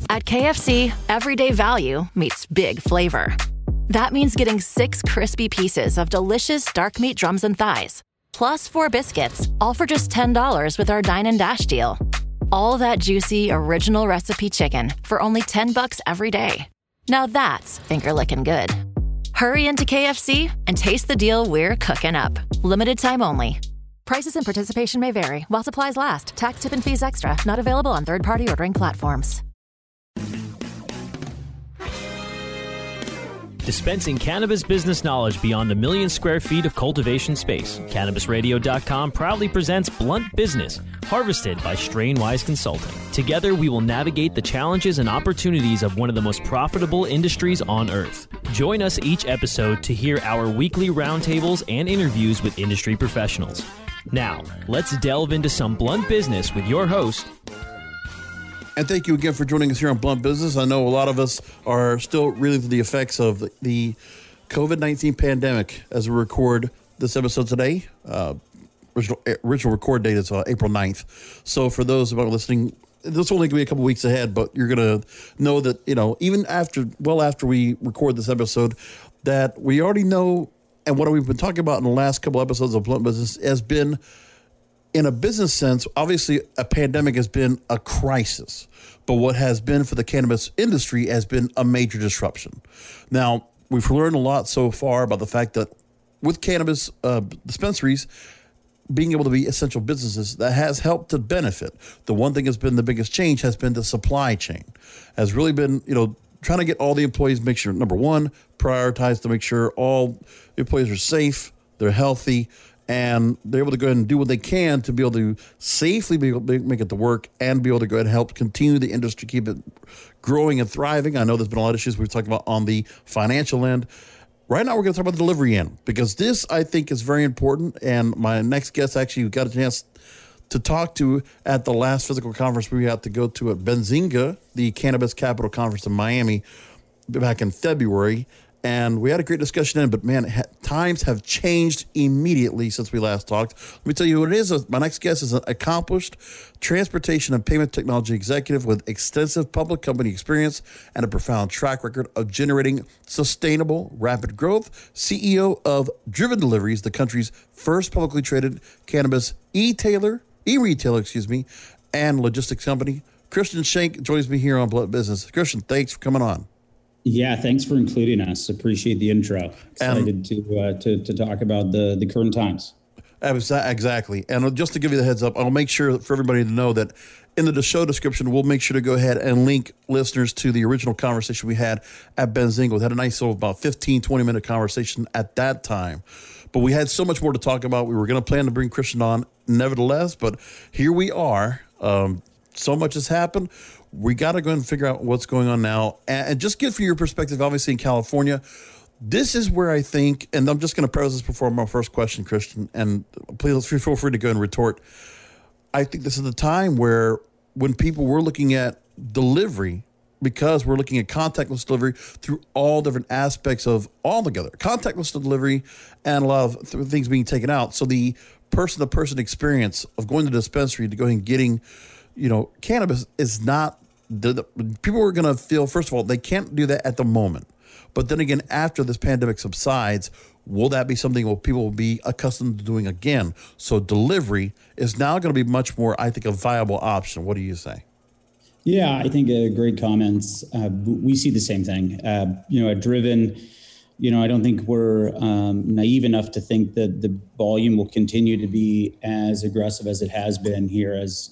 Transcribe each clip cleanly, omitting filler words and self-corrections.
At KFC, everyday value meets big flavor. That means getting 6 crispy pieces of delicious dark meat drums and thighs, plus 4 biscuits, all for just $10 with our Dine and Dash deal. All that juicy, original recipe chicken for only $10 every day. Now that's finger-licking good. Hurry into KFC and taste the deal we're cooking up. Limited time only. Prices and participation may vary while supplies last. Tax, tip, and fees extra. Not available on third-party ordering platforms. Dispensing cannabis business knowledge beyond a million square feet of cultivation space. CannabisRadio.com proudly presents Blunt Business, harvested by Strainwise Consulting. Together, we will navigate the challenges and opportunities of one of the most profitable industries on earth. Join us each episode to hear our weekly roundtables and interviews with industry professionals. Now, let's delve into some blunt business with your host. And thank you again for joining us here on Blunt Business. I know a lot of us are still reeling through the effects of the COVID-19 pandemic as we record this episode today. Original record date is April 9th. So for those who are listening, this is only going to be a couple weeks ahead, but you're going to know that, even after we record this episode, that we already know, and what we've been talking about in the last couple episodes of Blunt Business has been, in a business sense, obviously a pandemic has been a crisis, but what has been for the cannabis industry has been a major disruption. Now, we've learned a lot so far about the fact that with cannabis dispensaries being able to be essential businesses, that has helped to benefit. The one thing that's been the biggest change has been the supply chain. Has really been, trying to get all the employees, make sure, number one, prioritize to make sure all employees are safe, they're healthy, and they're able to go ahead and do what they can to be able to safely be able to make it to work and be able to go ahead and help continue the industry, keep it growing and thriving. I know there's been a lot of issues we've talked about on the financial end. Right now, we're going to talk about the delivery end, because this, I think, is very important. And my next guest actually got a chance to talk to at the last physical conference we had to go to at Benzinga, the Cannabis Capital Conference in Miami, back in February. And we had a great discussion then, but man, times have changed immediately since we last talked. Let me tell you what it is. My next guest is an accomplished transportation and payment technology executive with extensive public company experience and a profound track record of generating sustainable, rapid growth. CEO of Driven Deliveries, the country's first publicly traded cannabis e-retailer, and logistics company. Christian Schenk joins me here on Blunt Business. Christian, thanks for coming on. Yeah, thanks for including us. Appreciate the intro. Excited to talk about the current times. Exactly. And just to give you the heads up, I'll make sure for everybody to know that in the show description, we'll make sure to go ahead and link listeners to the original conversation we had at Benzinga. We had a nice little about 15, 20-minute conversation at that time. But we had so much more to talk about. We were going to plan to bring Christian on nevertheless, but here we are. So much has happened. We got to go and figure out what's going on now. And just get from your perspective, obviously in California, this is where I think, and I'm just going to preface this before my first question, Christian, and please feel free to go and retort. I think this is the time where when people were looking at delivery, because we're looking at contactless delivery through all different aspects of all together, contactless delivery and a lot of things being taken out. So the person-to-person experience of going to the dispensary to go ahead and getting cannabis is not people are going to feel, first of all, they can't do that at the moment. But then again, after this pandemic subsides, will that be something people will be accustomed to doing again? So delivery is now going to be much more, I think, a viable option. What do you say? Yeah, I think great comments. We see the same thing. At Driven, I don't think we're naive enough to think that the volume will continue to be as aggressive as it has been here, as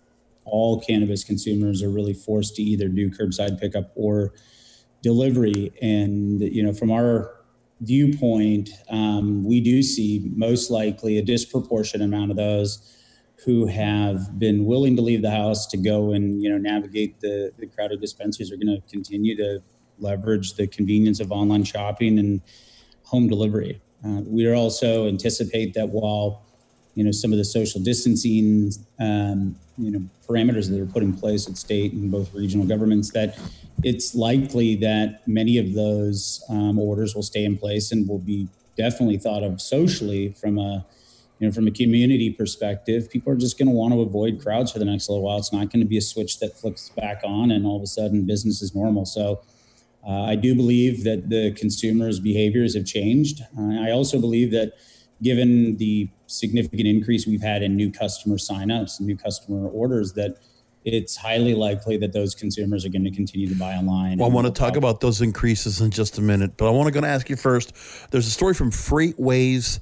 all cannabis consumers are really forced to either do curbside pickup or delivery. And, from our viewpoint, we do see most likely a disproportionate amount of those who have been willing to leave the house to go and, navigate the crowded dispensaries are going to continue to leverage the convenience of online shopping and home delivery. We also anticipate that while some of the social distancing, parameters that are put in place at state and both regional governments, that it's likely that many of those orders will stay in place and will be definitely thought of socially from a from a community perspective, people are just going to want to avoid crowds for the next little while. It's not going to be a switch that flicks back on and all of a sudden business is normal. So I do believe that the consumers' behaviors have changed. I also believe that given the significant increase we've had in new customer signups and new customer orders, that it's highly likely that those consumers are going to continue to buy online. Well, I want to talk about those increases in just a minute, but I want to ask you first. There's a story from FreightWaves.com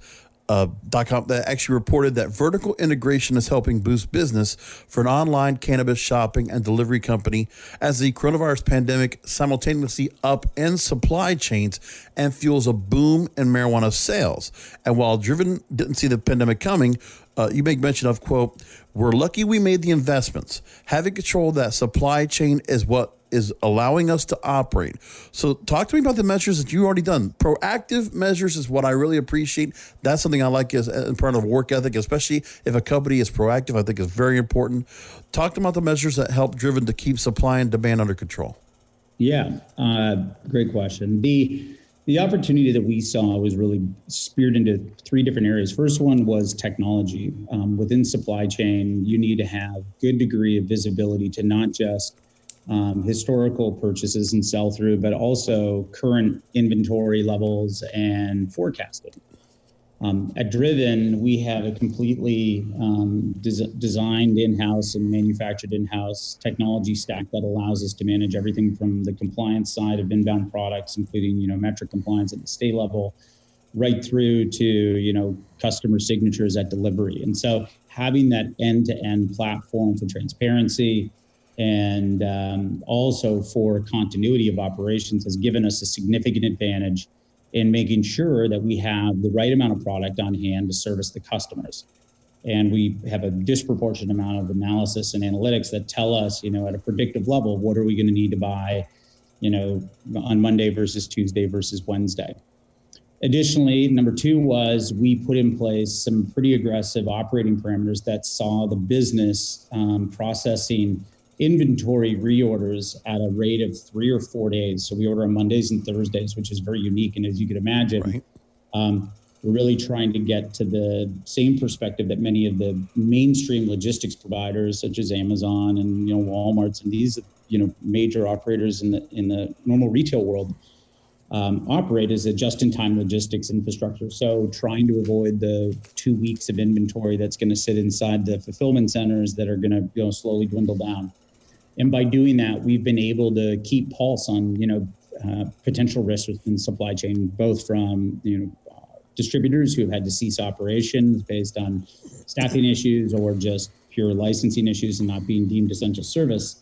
that actually reported that vertical integration is helping boost business for an online cannabis shopping and delivery company as the coronavirus pandemic simultaneously upends supply chains and fuels a boom in marijuana sales. And while Driven didn't see the pandemic coming, you make mention of, quote, "We're lucky we made the investments. Having control of that supply chain is what is allowing us to operate." So talk to me about the measures that you've already done. Proactive measures is what I really appreciate. That's something I like as part of work ethic, especially if a company is proactive. I think is very important. Talk to me about the measures that help Driven to keep supply and demand under control. Yeah, great question. The opportunity that we saw was really speared into three different areas. First one was technology. Within supply chain, you need to have good degree of visibility to not just historical purchases and sell-through, but also current inventory levels and forecasting. At Driven, we have a completely designed in-house and manufactured in-house technology stack that allows us to manage everything from the compliance side of inbound products, including metric compliance at the state level, right through to customer signatures at delivery. And so having that end-to-end platform for transparency and also for continuity of operations has given us a significant advantage in making sure that we have the right amount of product on hand to service the customers. And we have a disproportionate amount of analysis and analytics that tell us, at a predictive level, what are we going to need to buy, on Monday versus Tuesday versus Wednesday. Additionally, number two was we put in place some pretty aggressive operating parameters that saw the business processing inventory reorders at a rate of 3 or 4 days. So we order on Mondays and Thursdays, which is very unique. And as you could imagine, we're really trying to get to the same perspective that many of the mainstream logistics providers, such as Amazon and Walmart's and these major operators in the normal retail world operate as a just-in-time logistics infrastructure. So trying to avoid the 2 weeks of inventory that's going to sit inside the fulfillment centers that are going to slowly dwindle down. And by doing that, we've been able to keep pulse on, potential risks in supply chain, both from, distributors who have had to cease operations based on staffing issues or just pure licensing issues and not being deemed essential service.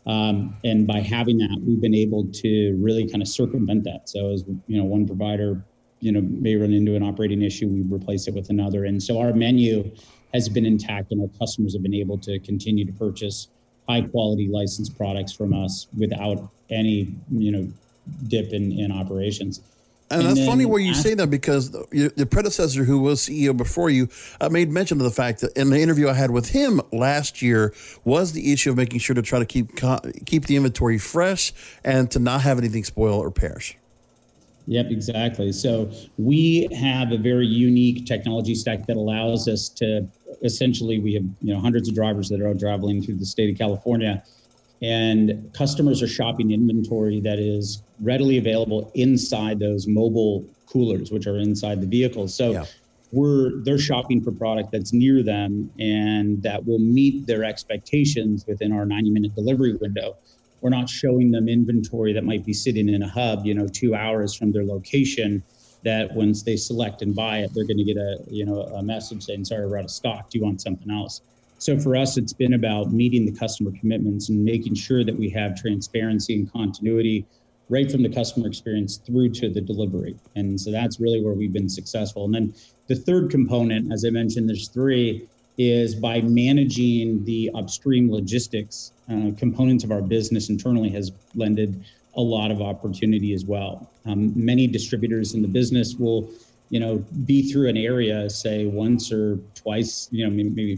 And by having that, we've been able to really kind of circumvent that. So as, one provider, may run into an operating issue, we replace it with another. And so our menu has been intact and our customers have been able to continue to purchase high quality licensed products from us without any, dip in operations. And that's funny where you say that because the predecessor who was CEO before you made mention of the fact that in the interview I had with him last year was the issue of making sure to try to keep the inventory fresh and to not have anything spoil or perish. Yep, exactly. So we have a very unique technology stack that allows us to essentially, we have hundreds of drivers that are out traveling through the state of California, and customers are shopping inventory that is readily available inside those mobile coolers, which are inside the vehicles. So they're shopping for product that's near them and that will meet their expectations within our 90-minute delivery window. We're not showing them inventory that might be sitting in a hub, 2 hours from their location, that once they select and buy it, they're going to get a message saying, sorry, we're out of stock. Do you want something else? So for us, it's been about meeting the customer commitments and making sure that we have transparency and continuity right from the customer experience through to the delivery. And so that's really where we've been successful. And then the third component, as I mentioned, there's three, is by managing the upstream logistics components of our business internally has lended a lot of opportunity as well. Many distributors in the business will, be through an area, say once or twice, maybe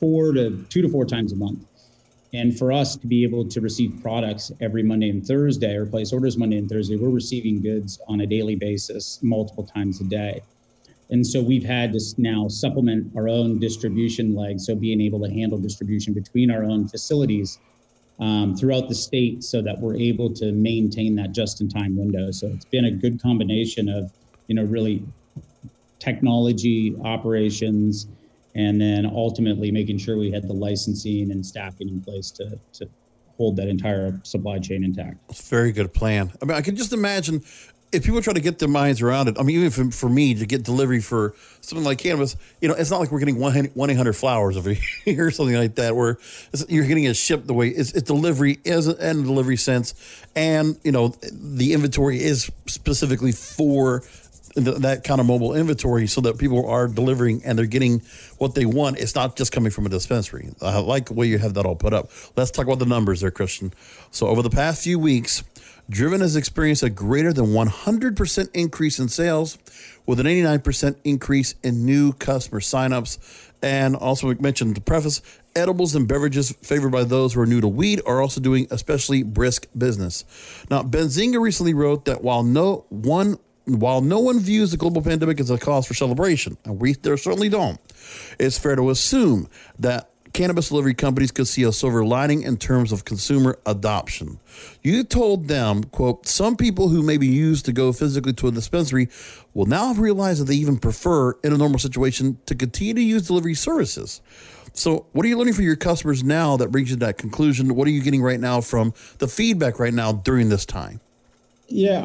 2 to 4 times a month. And for us to be able to receive products every Monday and Thursday or place orders Monday and Thursday, we're receiving goods on a daily basis, multiple times a day. And so we've had to now supplement our own distribution leg, so being able to handle distribution between our own facilities throughout the state so that we're able to maintain that just-in-time window. So it's been a good combination of, really technology, operations, and then ultimately making sure we had the licensing and staffing in place to hold that entire supply chain intact. It's a very good plan. I mean, I can just imagine if people try to get their minds around it. I mean, even for me to get delivery for something like cannabis, it's not like we're getting 1-800-Flowers over here or something like that, where you're getting it shipped the way it's delivery is and delivery sense. And, the inventory is specifically for that kind of mobile inventory so that people are delivering and they're getting what they want. It's not just coming from a dispensary. I like the way you have that all put up. Let's talk about the numbers there, Christian. So over the past few weeks, Driven has experienced a greater than 100% increase in sales with an 89% increase in new customer signups. And also, we mentioned the preface, edibles and beverages favored by those who are new to weed are also doing especially brisk business. Now, Benzinga recently wrote that while no one views the global pandemic as a cause for celebration, and we certainly don't, it's fair to assume that cannabis delivery companies could see a silver lining in terms of consumer adoption. You told them, quote, some people who maybe used to go physically to a dispensary will now have realized that they even prefer, in a normal situation, to continue to use delivery services. So what are you learning from your customers now that brings you to that conclusion? What are you getting right now from the feedback right now during this time? Yeah,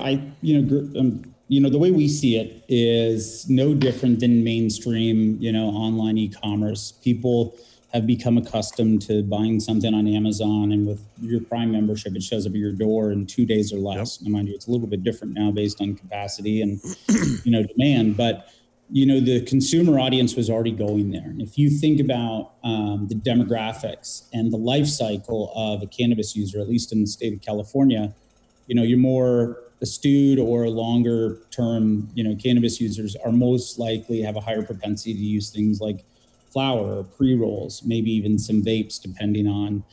the way we see it is no different than mainstream, online e-commerce. People have become accustomed to buying something on Amazon, and with your Prime membership, it shows up at your door in 2 days or less. Yep. Now, mind you, it's a little bit different now based on capacity and, demand, but, the consumer audience was already going there. And if you think about the demographics and the life cycle of a cannabis user, at least in the state of California, you're more astute or longer term, cannabis users are most likely have a higher propensity to use things like flower or pre-rolls, maybe even some vapes, depending on,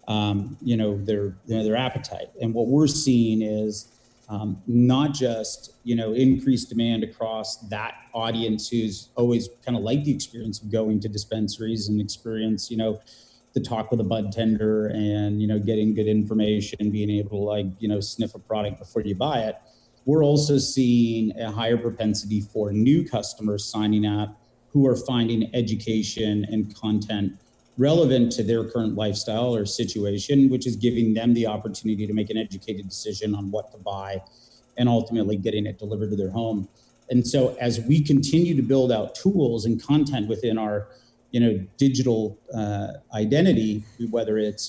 their appetite. And what we're seeing is not just, increased demand across that audience who's always kind of liked the experience of going to dispensaries and experience, the talk with a bud tender and, getting good information, being able to sniff a product before you buy it. We're also seeing a higher propensity for new customers signing up who are finding education and content relevant to their current lifestyle or situation, which is giving them the opportunity to make an educated decision on what to buy and ultimately getting it delivered to their home. And so as we continue to build out tools and content within our, digital identity, whether it's,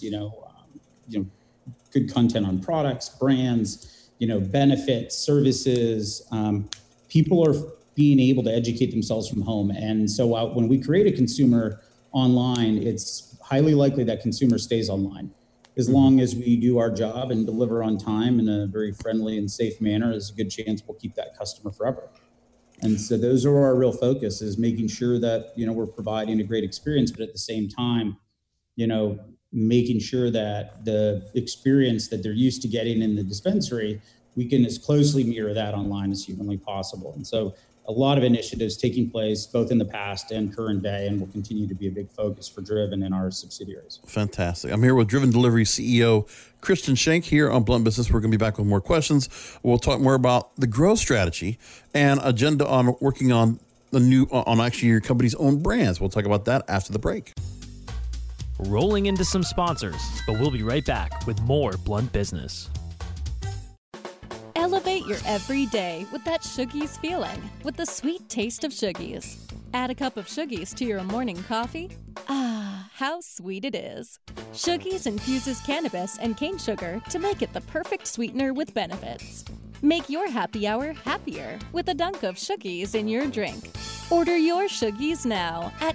good content on products, brands, benefits, services, people are being able to educate themselves from home. And so when we create a consumer online, it's highly likely that consumer stays online. As long as we do our job and deliver on time in a very friendly and safe manner, there's a good chance we'll keep that customer forever. And so those are our real focus, is making sure that, we're providing a great experience, but at the same time, making sure that the experience that they're used to getting in the dispensary, we can as closely mirror that online as humanly possible. And so a lot of initiatives taking place both in the past and current day, and will continue to be a big focus for Driven and our subsidiaries. Fantastic. I'm here with Driven Delivery CEO Christian Schenk here on Blunt Business. We're going to be back with more questions. We'll talk more about the growth strategy and agenda on working on actually your company's own brands. We'll talk about that after the break. Rolling into some sponsors, but we'll be right back with more Blunt Business. Elevate your everyday with that Shoogies feeling, with the sweet taste of Shoogies. Add a cup of Shoogies to your morning coffee. Ah, how sweet it is. Shoogies infuses cannabis and cane sugar to make it the perfect sweetener with benefits. Make your happy hour happier with a dunk of Shoogies in your drink. Order your Shoogies now at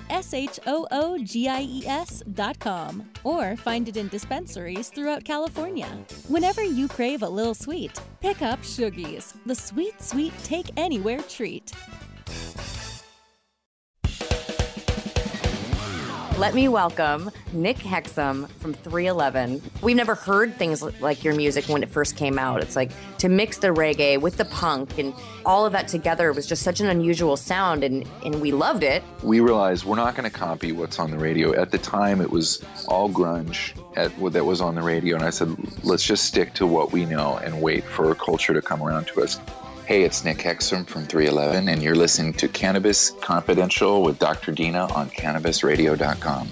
shoogies.com or find it in dispensaries throughout California. Whenever you crave a little sweet, pick up Shoogies, the sweet, sweet take anywhere treat. Let me welcome Nick Hexum from 311. We've never heard things like your music when it first came out. It's like to mix the reggae with the punk and all of that together was just such an unusual sound, and we loved it. We realized we're not going to copy what's on the radio. At the time, it was all grunge that was on the radio, and I said, let's just stick to what we know and wait for culture to come around to us. Hey, it's Nick Hexum from 311, and you're listening to Cannabis Confidential with Dr. Dina on CannabisRadio.com.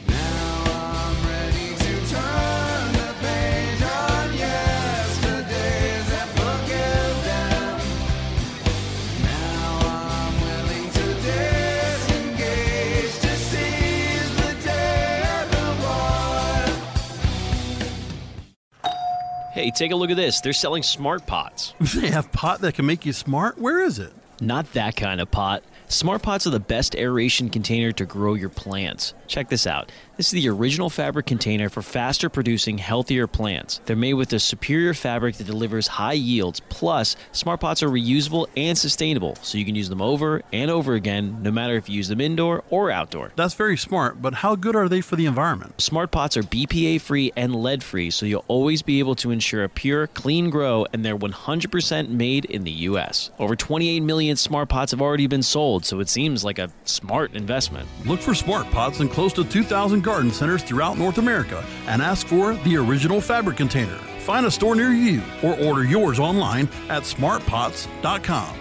Hey, take a look at this. They're selling smart pots. They have pot that can make you smart? Where is it? Not that kind of pot. Smart pots are the best aeration container to grow your plants. Check this out. This is the original fabric container for faster producing, healthier plants. They're made with a superior fabric that delivers high yields. Plus, smart pots are reusable and sustainable, so you can use them over and over again, no matter if you use them indoor or outdoor. That's very smart, but how good are they for the environment? Smart pots are BPA-free and lead-free, so you'll always be able to ensure a pure, clean grow, and they're 100% made in the U.S. Over 28 million smart pots have already been sold, so it seems like a smart investment. Look for smart pots in close to 2,000 garden centers throughout North America and ask for the original fabric container. Find a store near you or order yours online at smartpots.com.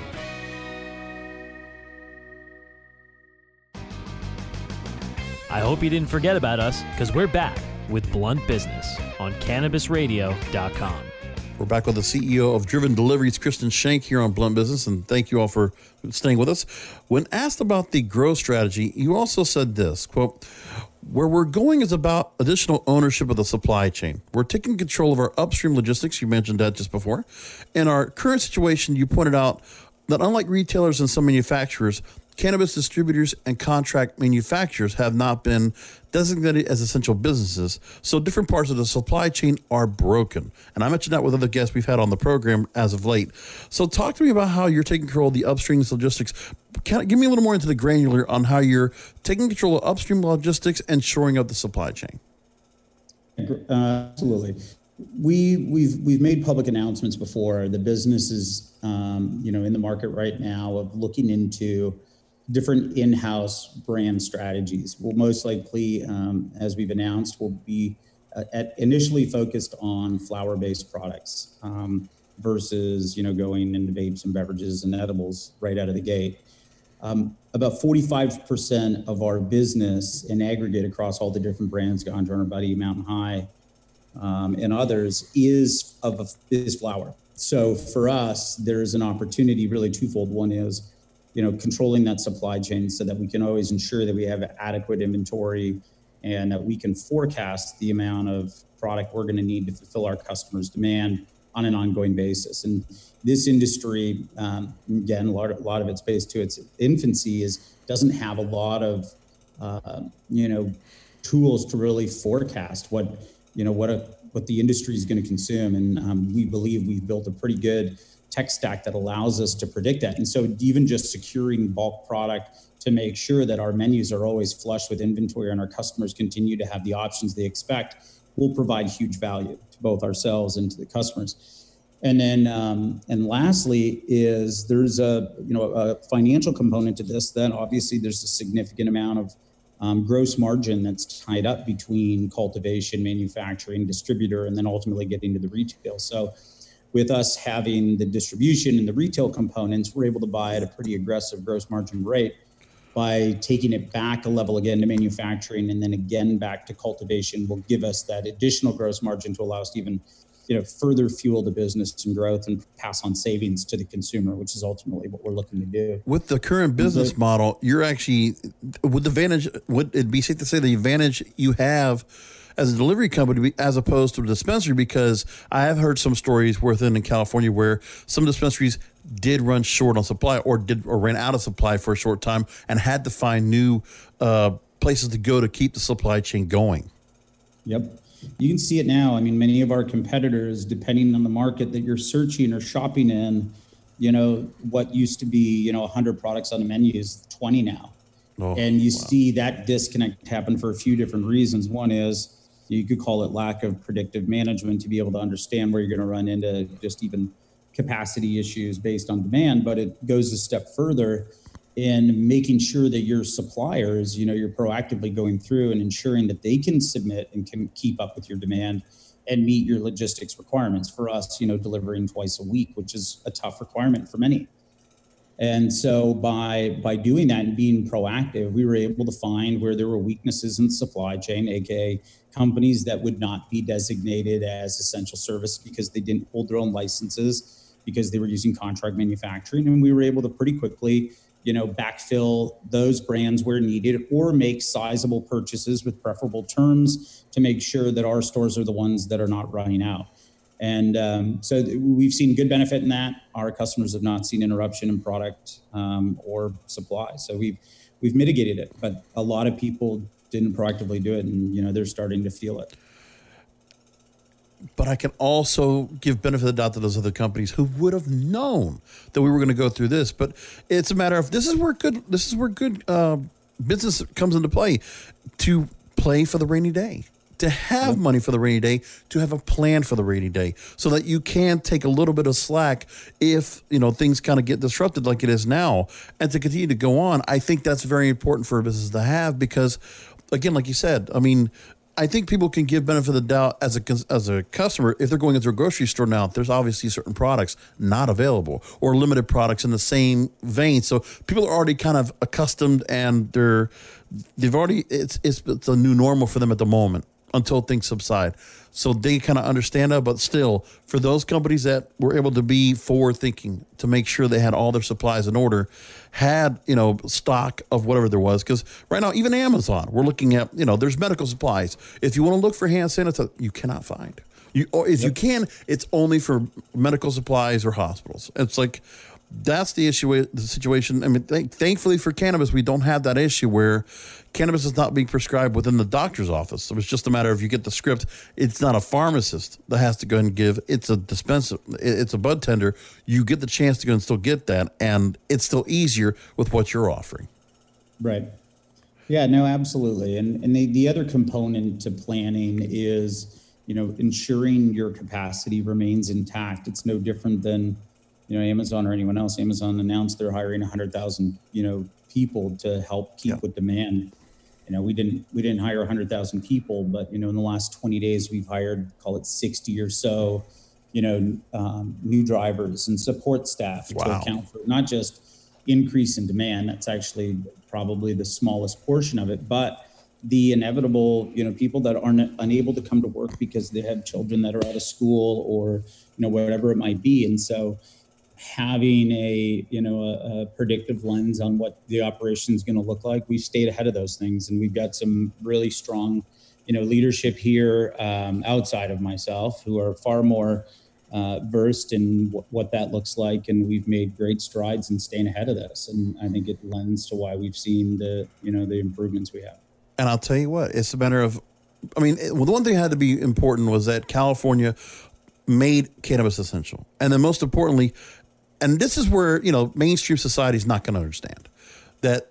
I hope you didn't forget about us, because we're back with Blunt Business on CannabisRadio.com. We're back with the CEO of Driven Deliveries, Kristen Shank, here on Blunt Business, and thank you all for staying with us. When asked about the growth strategy, you also said this, quote, where we're going is about additional ownership of the supply chain. We're taking control of our upstream logistics. You mentioned that just before. In our current situation, you pointed out that unlike retailers and some manufacturers, cannabis distributors and contract manufacturers have not been designated as essential businesses, so different parts of the supply chain are broken. And I mentioned that with other guests we've had on the program as of late. So talk to me about how you're taking control of the upstream logistics. Give me a little more into the granular on how you're taking control of upstream logistics and shoring up the supply chain. Absolutely. We've made public announcements before. The business is in the market right now of looking into different in-house brand strategies. We'll most likely, as we've announced, will be initially focused on flower-based products versus going into vapes and beverages and edibles right out of the gate. About 45% of our business in aggregate across all the different brands, Ganja, Hunter Buddy, Mountain High, and others, is flower. So for us, there's an opportunity really twofold. One is controlling that supply chain so that we can always ensure that we have adequate inventory and that we can forecast the amount of product we're going to need to fulfill our customers' demand on an ongoing basis. And this industry, again, a lot of it's based to its infancy, doesn't have a lot of, tools to really forecast what the industry is going to consume. And we believe we've built a pretty good tech stack that allows us to predict that. And so even just securing bulk product to make sure that our menus are always flush with inventory and our customers continue to have the options they expect will provide huge value to both ourselves and to the customers. And then, and lastly is there's a financial component to this. Then obviously there's a significant amount of gross margin that's tied up between cultivation, manufacturing, distributor, and then ultimately getting to the retail. So with us having the distribution and the retail components, we're able to buy at a pretty aggressive gross margin rate by taking it back a level again to manufacturing and then again back to cultivation will give us that additional gross margin to allow us to even further fuel the business and growth and pass on savings to the consumer, which is ultimately what we're looking to do. With the current business model, you're actually, would it be safe to say the advantage you have as a delivery company as opposed to a dispensary? Because I have heard some stories within in California where some dispensaries did run short on supply or ran out of supply for a short time and had to find new places to go to keep the supply chain going. Yep. You can see it now. I mean, many of our competitors, depending on the market that you're searching or shopping in, what used to be, 100 products on the menu is 20 now. And you see that disconnect happen for a few different reasons. One is you could call it lack of predictive management to be able to understand where you're going to run into just even capacity issues based on demand. But it goes a step further in making sure that your suppliers, you're proactively going through and ensuring that they can submit and can keep up with your demand and meet your logistics requirements. For us, delivering twice a week, which is a tough requirement for many. And so by doing that and being proactive, we were able to find where there were weaknesses in the supply chain, aka companies that would not be designated as essential service because they didn't hold their own licenses, because they were using contract manufacturing. And we were able to pretty quickly, backfill those brands where needed, or make sizable purchases with preferable terms to make sure that our stores are the ones that are not running out. And so we've seen good benefit in that. Our customers have not seen interruption in product or supply. So we've mitigated it, but a lot of people didn't proactively do it, and they're starting to feel it. But I can also give benefit of the doubt to those other companies who would have known that we were going to go through this. But it's a matter of this is where good business comes into play, to play for the rainy day, to have money for the rainy day, to have a plan for the rainy day, so that you can take a little bit of slack if things kind of get disrupted like it is now, and to continue to go on. I think that's very important for a business to have, because, again, like you said, I think people can give benefit of the doubt as a customer if they're going into a grocery store now. There's obviously certain products not available, or limited products in the same vein. So people are already kind of accustomed, and it's a new normal for them at the moment until things subside. So they kind of understand that. But still, for those companies that were able to be forward thinking, to make sure they had all their supplies in order, had, stock of whatever there was. Because right now, even Amazon, we're looking at, there's medical supplies. If you want to look for hand sanitizer, you cannot find. Or if you can, it's only for medical supplies or hospitals. It's like, that's the issue, the situation. Thankfully for cannabis, we don't have that issue where cannabis is not being prescribed within the doctor's office. So it's just a matter of, you get the script. It's not a pharmacist that has to go and give. It's a dispenser. It's a bud tender. You get the chance to go and still get that, and it's still easier with what you're offering. Right. Yeah, no, absolutely. And the other component to planning is, ensuring your capacity remains intact. It's no different than Amazon or anyone else. Amazon announced they're hiring 100,000, people to help keep with demand. We didn't hire 100,000 people, but in the last 20 days we've hired, call it 60 or so, new drivers and support staff to account for not just increase in demand. That's actually probably the smallest portion of it, but the inevitable, people that aren't unable to come to work because they have children that are out of school, or whatever it might be. And so having a predictive lens on what the operation is going to look like, we've stayed ahead of those things, and we've got some really strong, leadership here outside of myself, who are far more versed in what that looks like, and we've made great strides in staying ahead of this. And I think it lends to why we've seen the improvements we have. And I'll tell you what, it's a matter of, the one thing that had to be important was that California made cannabis essential, and then most importantly. And this is where, mainstream society is not going to understand that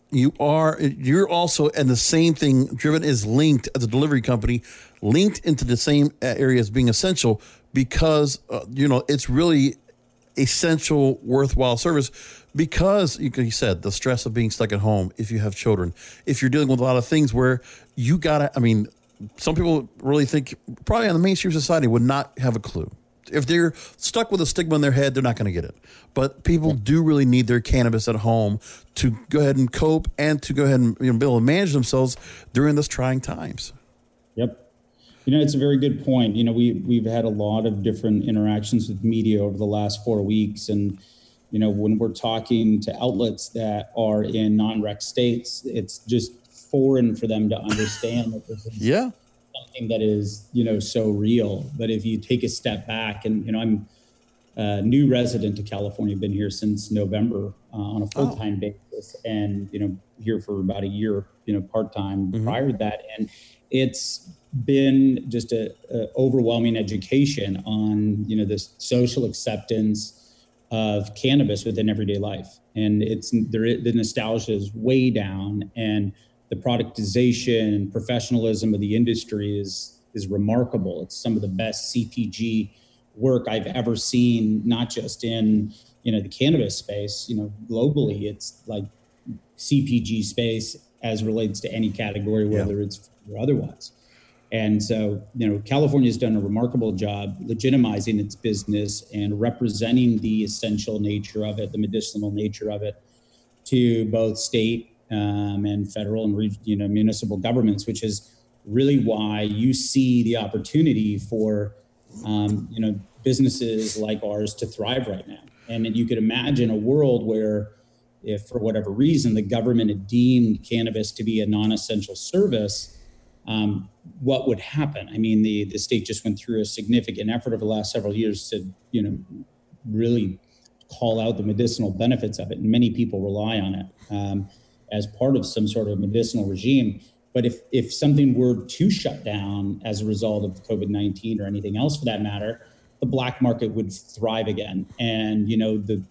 you're also, and the same thing, Driven is linked as a delivery company, linked into the same area as being essential, because, it's really essential, worthwhile service, because you said the stress of being stuck at home, if you have children, if you're dealing with a lot of things where you some people really think, probably on the mainstream society, would not have a clue. If they're stuck with a stigma in their head, they're not going to get it. But people do really need their cannabis at home to go ahead and cope, and to go ahead and be able to manage themselves during those trying times. Yep. It's a very good point. We've had a lot of different interactions with media over the last 4 weeks. And, when we're talking to outlets that are in non-rec states, it's just foreign for them to understand that this is something that is, so real. But if you take a step back, and, I'm a new resident to California, been here since November on a full-time basis, and, here for about a year, part-time prior to that. And it's been just a overwhelming education on, this social acceptance of cannabis within everyday life. and the nostalgia is way down, and the productization and professionalism of the industry is remarkable. It's some of the best CPG work I've ever seen, not just in, the cannabis space, globally. It's like CPG space as relates to any category, whether it's or otherwise. And so, California's done a remarkable job legitimizing its business and representing the essential nature of it, the medicinal nature of it, to both state and federal and municipal governments, which is really why you see the opportunity for businesses like ours to thrive right now. And you could imagine a world where, if for whatever reason the government had deemed cannabis to be a non-essential service, what would happen? I mean, the state just went through a significant effort over the last several years to, really call out the medicinal benefits of it. And many people rely on it as part of some sort of medicinal regime. But if something were to shut down as a result of COVID-19 or anything else for that matter, the black market would thrive again. And, the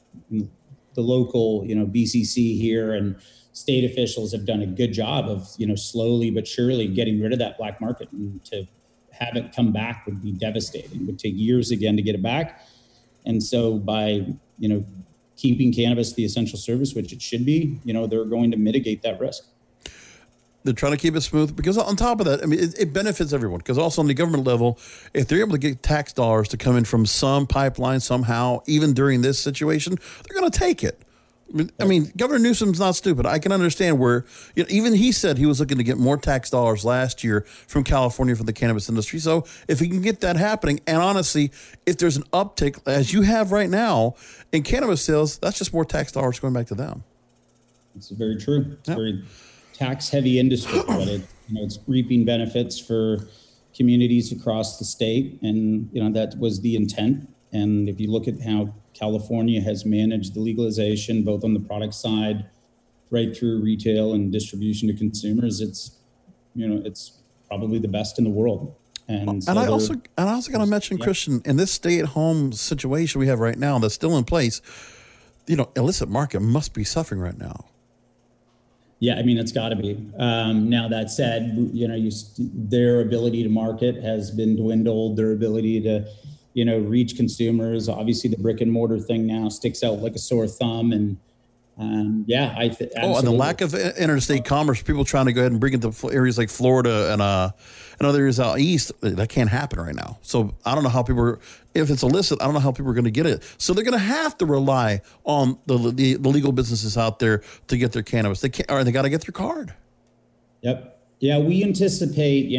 local, BCC here and state officials have done a good job of, slowly but surely getting rid of that black market. And to have it come back would be devastating. It would take years again to get it back. And so by, keeping cannabis the essential service, which it should be, they're going to mitigate that risk. They're trying to keep it smooth because on top of that, I mean, it benefits everyone, because also on the government level, if they're able to get tax dollars to come in from some pipeline somehow, even during this situation, they're going to take it. I mean, Governor Newsom's not stupid. I can understand where, even he said he was looking to get more tax dollars last year from California for the cannabis industry. So if he can get that happening, and honestly, if there's an uptick, as you have right now, in cannabis sales, that's just more tax dollars going back to them. It's very true. It's a very tax-heavy industry, but it's reaping benefits for communities across the state, and that was the intent. And if you look at how California has managed the legalization, both on the product side, right through retail and distribution to consumers, it's probably the best in the world. And so I also got to mention, Christian, in this stay-at-home situation we have right now that's still in place, illicit market must be suffering right now. Yeah, I mean, it's got to be. Now, that said, their ability to market has been dwindled. Their ability to, reach consumers. Obviously, the brick and mortar thing now sticks out like a sore thumb. And and the lack of interstate commerce, people trying to go ahead and bring it to areas like Florida and other areas out east, that can't happen right now. So I don't know how if it's illicit, I don't know how people are going to get it. So they're going to have to rely on the legal businesses out there to get their cannabis. They can't, or they got to get their card. Yep. Yeah, we anticipate,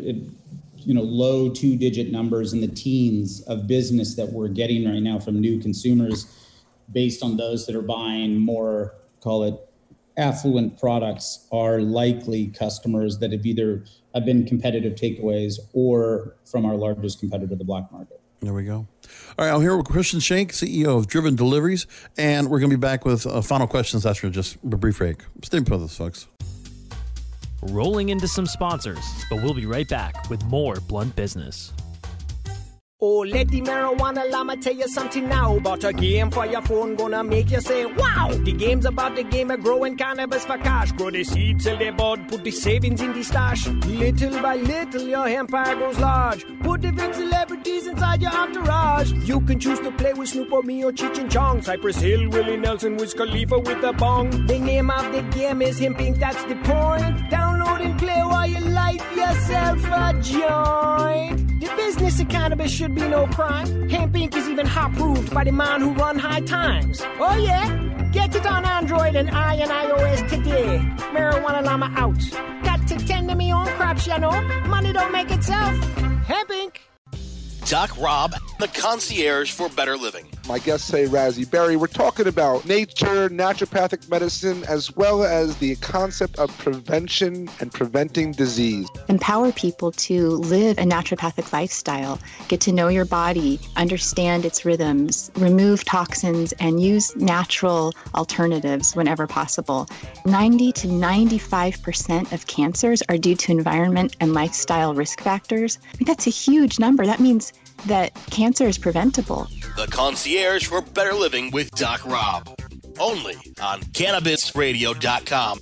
low 2-digit numbers in the teens of business that we're getting right now from new consumers, based on those that are buying more, call it affluent products, are likely customers that have been competitive takeaways or from our largest competitor, the black market. There we go. All right, I'm here with Christian Schenk, CEO of Driven Deliveries, and we're going to be back with final questions after just a brief break. Stay with us, folks. Rolling into some sponsors, but we'll be right back with more Blunt Business. Oh, let the marijuana llama tell you something now about a game for your phone gonna make you say, wow! The game's about the game of growing cannabis for cash. Grow the seed, sell the bud, put the savings in the stash. Little by little, your empire grows large. Put the big celebrities inside your entourage. You can choose to play with Snoop or me or Cheech and Chong, Cypress Hill, Willie Nelson, Wiz Khalifa with a bong. The name of the game is Hemp Inc., that's the point. Download and play while you light yourself a joint. The business of cannabis should be no crime. Hemp Inc. is even hot-proofed by the man who run High Times. Oh yeah? Get it on Android and iOS today. Marijuana llama out. Got to tend to me own crops, Money don't make itself. Hemp Inc. Doc Rob, the concierge for better living. My guests say Razzie Berry. We're talking about nature, naturopathic medicine, as well as the concept of prevention and preventing disease. Empower people to live a naturopathic lifestyle, get to know your body, understand its rhythms, remove toxins, and use natural alternatives whenever possible. 90 to 95% of cancers are due to environment and lifestyle risk factors. I mean, that's a huge number. That means that cancer is preventable. The concierge for better living with Doc Rob. only on CannabisRadio.com.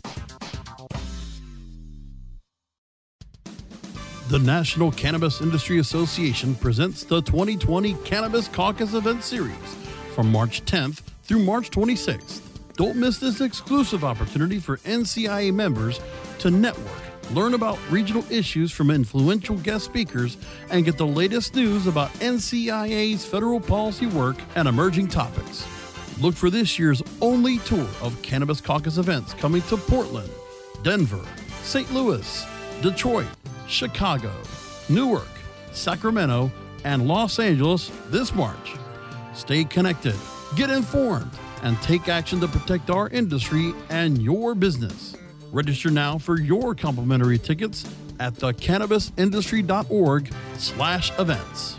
The National Cannabis Industry Association presents the 2020 Cannabis Caucus Event Series from March 10th through March 26th. Don't miss this exclusive opportunity for NCIA members to network, learn about regional issues from influential guest speakers, and get the latest news about NCIA's federal policy work and emerging topics. Look for this year's only tour of Cannabis Caucus events coming to Portland, Denver, St. Louis, Detroit, Chicago, Newark, Sacramento, and Los Angeles this March. Stay connected, get informed, and take action to protect our industry and your business. Register now for your complimentary tickets at thecannabisindustry.org/events.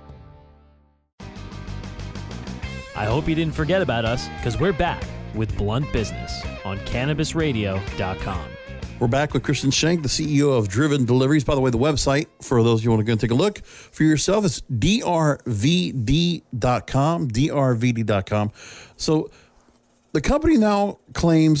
I hope you didn't forget about us, because we're back with Blunt Business on CannabisRadio.com. We're back with Christian Schenk, the CEO of Driven Deliveries. By the way, the website, for those you want to go and take a look for yourself, is drvd.com, drvd.com. So the company now claims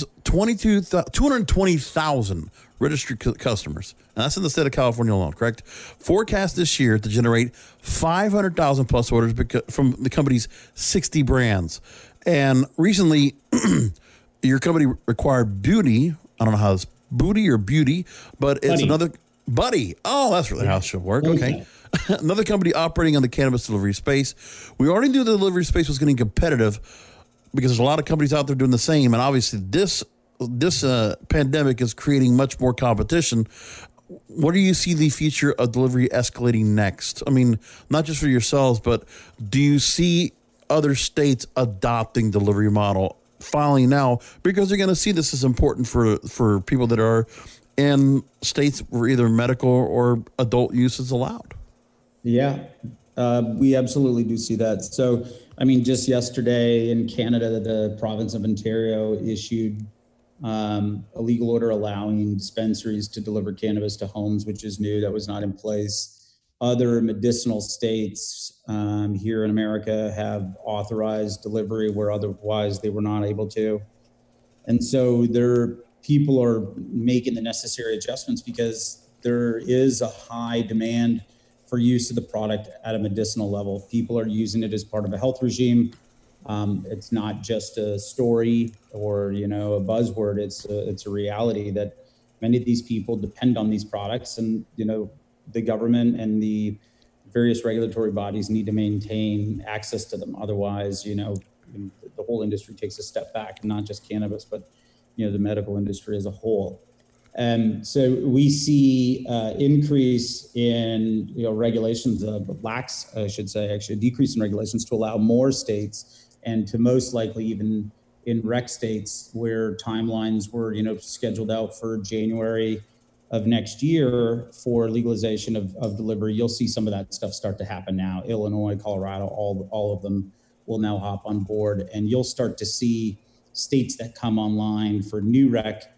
220,000 registered customers. And that's in the state of California alone, correct? Forecast this year to generate 500,000 plus orders from the company's 60 brands. And recently, your company acquired Beauty. I don't know how it's Booty or Beauty, but it's another Buddy. Oh, that's really how it should work. Okay. Another company operating on the cannabis delivery space. We already knew the delivery space was getting competitive because there's a lot of companies out there doing the same. And obviously this pandemic is creating much more competition. What do you see the future of delivery escalating next? I mean, not just for yourselves, but do you see other states adopting delivery model finally now, because they're going to see this is important for people that are in states where either medical or adult use is allowed? Yeah, we absolutely do see that. So, I mean, just yesterday in Canada, the province of Ontario issued a legal order allowing dispensaries to deliver cannabis to homes, which is new. That was not in place. Other medicinal states here in America have authorized delivery where otherwise they were not able to. And so people are making the necessary adjustments because there is a high demand for use of the product at a medicinal level. People are using it as part of a health regime. It's not just a story or, a buzzword. It's a reality that many of these people depend on these products, and, the government and the various regulatory bodies need to maintain access to them. Otherwise, the whole industry takes a step back, and not just cannabis, but, the medical industry as a whole. And so we see increase in, regulations, a decrease in regulations to allow more states, and to most likely even in rec states where timelines were, scheduled out for January of next year for legalization of delivery. You'll see some of that stuff start to happen now. Illinois, Colorado, all of them will now hop on board, and you'll start to see states that come online for new rec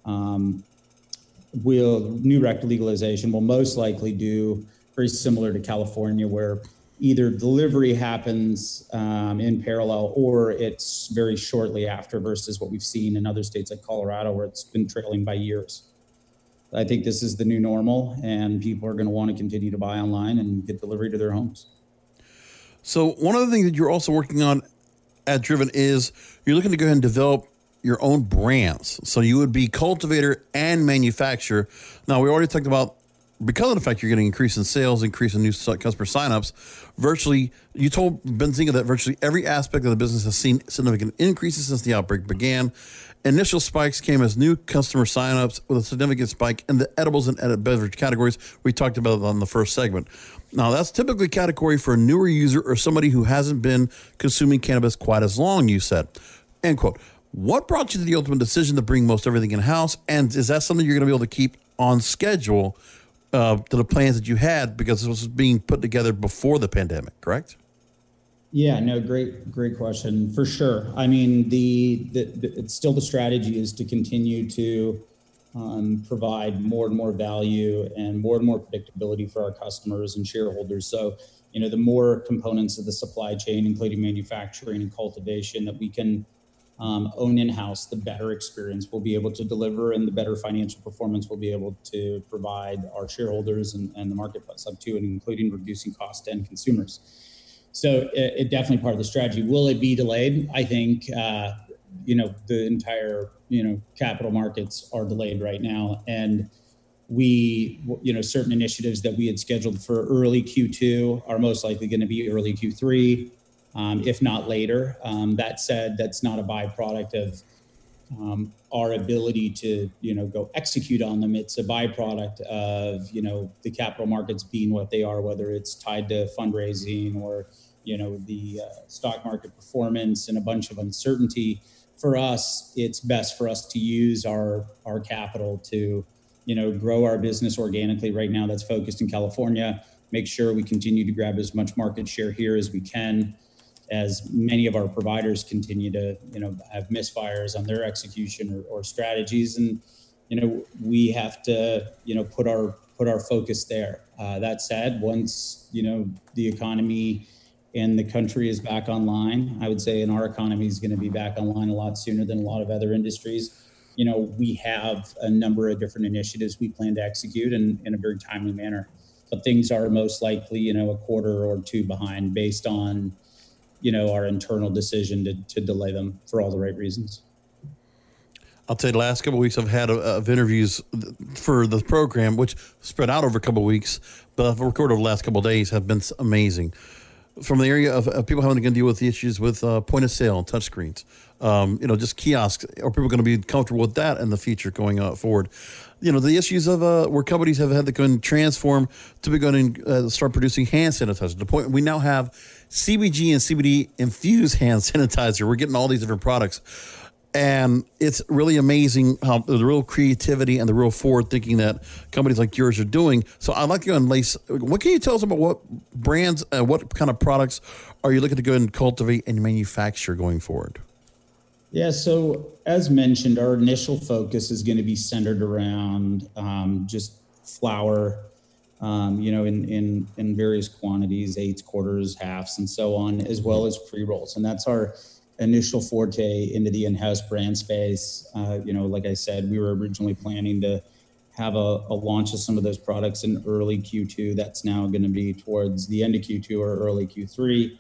legalization will most likely do very similar to California, where either delivery happens in parallel or it's very shortly after, versus what we've seen in other states like Colorado, where it's been trailing by years. I think this is the new normal, and people are going to want to continue to buy online and get delivery to their homes. So one of the things that you're also working on at Driven is you're looking to go ahead and develop your own brands. So you would be cultivator and manufacturer. Now, we already talked about, because of the fact you're getting increase in sales, increase in new customer signups, you told Benzinga that virtually every aspect of the business has seen significant increases since the outbreak began. Initial spikes came as new customer signups, with a significant spike in the edibles and beverage categories we talked about on the first segment. Now, that's typically a category for a newer user or somebody who hasn't been consuming cannabis quite as long, you said. End quote. What brought you to the ultimate decision to bring most everything in-house? And is that something you're going to be able to keep on schedule to the plans that you had, because this was being put together before the pandemic, correct? Yeah, no, great question, for sure. I mean, it's still the strategy is to continue to provide more and more value and more predictability for our customers and shareholders. So, the more components of the supply chain, including manufacturing and cultivation, that we can own in-house, the better experience we'll be able to deliver and the better financial performance we'll be able to provide our shareholders and the marketplace, up to and including reducing cost to end consumers. So it definitely part of the strategy. Will it be delayed? I think, the entire, capital markets are delayed right now. And we, certain initiatives that we had scheduled for early Q2 are most likely going to be early Q3. If not later. That said, that's not a byproduct of our ability to, go execute on them. It's a byproduct of, the capital markets being what they are, whether it's tied to fundraising or, the stock market performance and a bunch of uncertainty. For us, it's best for us to use our capital to, grow our business organically. Right now, that's focused in California. Make sure we continue to grab as much market share here as we can, as many of our providers continue to, have misfires on their execution or strategies. And, we have to, put our focus there. That said, once, the economy and the country is back online, I would say, and our economy is going to be back online a lot sooner than a lot of other industries. We have a number of different initiatives we plan to execute in a very timely manner. But things are most likely, a quarter or two behind based on, our internal decision to delay them for all the right reasons. I'll tell you, the last couple of weeks I've had of interviews for the program, which spread out over a couple of weeks, but I've recorded over the last couple of days, have been amazing. From the area of people having to deal with the issues with point of sale and touchscreens, just kiosks. Are people going to be comfortable with that in the future going forward? The issues of where companies have had to go and transform to be going to start producing hand sanitizer. The point we now have CBG and CBD infused hand sanitizer. We're getting all these different products. And it's really amazing how the real creativity and the real forward thinking that companies like yours are doing. So I'd like to go and Lace, what can you tell us about what brands, what kind of products are you looking to go and cultivate and manufacture going forward? Yeah, so as mentioned, our initial focus is going to be centered around just flour, in various quantities, eighths, quarters, halves, and so on, as well as pre-rolls. And that's our initial forte into the in-house brand space. Like I said, we were originally planning to have a launch of some of those products in early Q2. That's now going to be towards the end of Q2 or early Q3.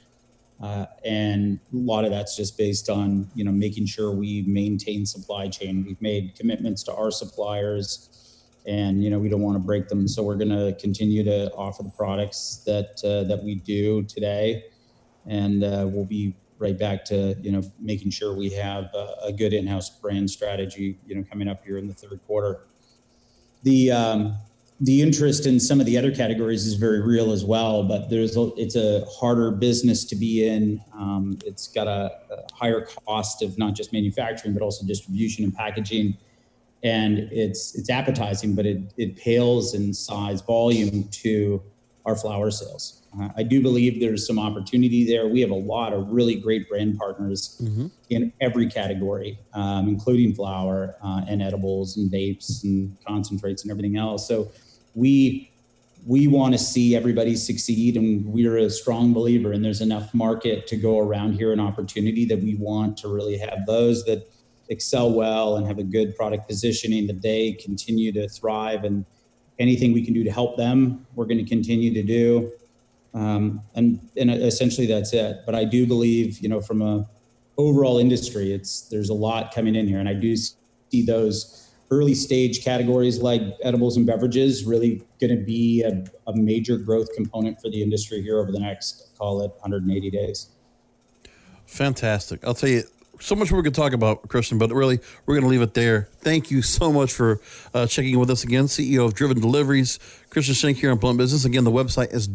And a lot of that's just based on, making sure we maintain supply chain. We've made commitments to our suppliers and, we don't want to break them. So we're going to continue to offer the products that we do today. And we'll be right back to, making sure we have a good in-house brand strategy, coming up here in the third quarter. The interest in some of the other categories is very real as well, but it's a harder business to be in. It's got a higher cost of not just manufacturing, but also distribution and packaging. And it's appetizing, but it pales in size, volume to our flower sales. I do believe there's some opportunity there. We have a lot of really great brand partners in every category, including flower and edibles and vapes and concentrates and everything else. So we want to see everybody succeed, and we're a strong believer, and there's enough market to go around here and opportunity that we want to really have those that excel well and have a good product positioning, that they continue to thrive, and anything we can do to help them, we're going to continue to do. And essentially that's it. But I do believe, from a overall industry, there's a lot coming in here, and I do see those early stage categories like edibles and beverages really going to be a major growth component for the industry here over the next, call it 180 days. Fantastic. I'll tell you, so much we could talk about, Christian, but really we're going to leave it there. Thank you so much for checking in with us again. CEO of Driven Deliveries, Christian Schenk here on Blunt Business. Again, the website is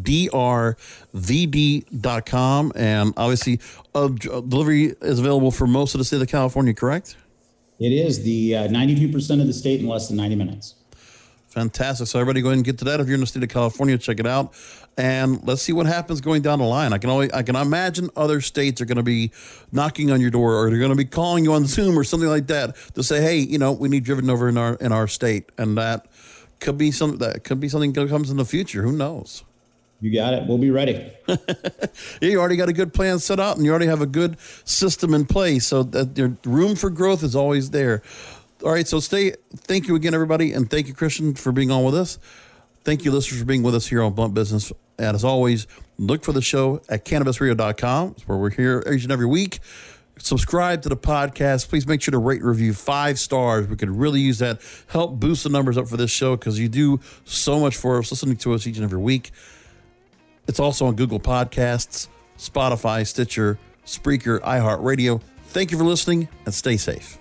drvd.com, and obviously delivery is available for most of the state of California, correct? It is. The 92% of the state in less than 90 minutes. Fantastic. So everybody go ahead and get to that. If you're in the state of California, check it out. And let's see what happens going down the line. I can imagine other states are going to be knocking on your door, or they're going to be calling you on Zoom or something like that to say, hey, we need Driven over in our state. And that could be something that comes in the future. Who knows? You got it. We'll be ready. You already got a good plan set out, and you already have a good system in place, so that your room for growth is always there. All right, so thank you again, everybody, and thank you, Christian, for being on with us. Thank you, listeners, for being with us here on Blunt Business. And as always, look for the show at CannabisRadio.com. It's where we're here each and every week. Subscribe to the podcast. Please make sure to rate and review 5 stars. We could really use that. Help boost the numbers up for this show, because you do so much for us, listening to us each and every week. It's also on Google Podcasts, Spotify, Stitcher, Spreaker, iHeartRadio. Thank you for listening, and stay safe.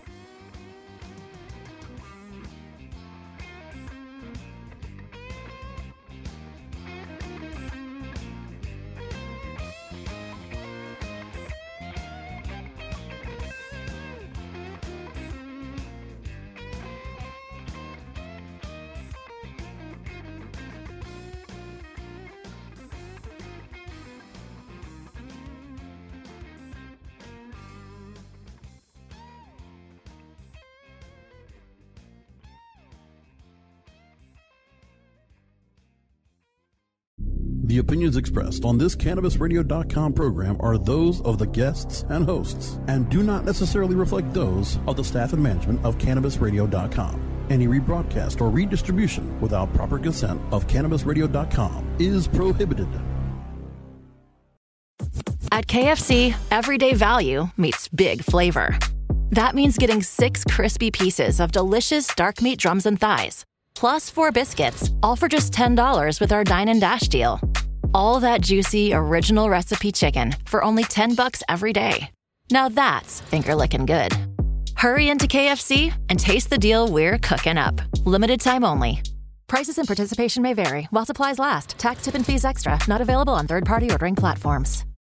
The opinions expressed on this CannabisRadio.com program are those of the guests and hosts and do not necessarily reflect those of the staff and management of CannabisRadio.com. Any rebroadcast or redistribution without proper consent of CannabisRadio.com is prohibited. At KFC, everyday value meets big flavor. That means getting 6 crispy pieces of delicious dark meat drums and thighs, plus 4 biscuits, all for just $10 with our Dine and Dash deal. All that juicy, original recipe chicken for only $10 every day. Now that's finger-licking good. Hurry into KFC and taste the deal we're cooking up. Limited time only. Prices and participation may vary while supplies last. Tax, tip, and fees extra. Not available on third-party ordering platforms.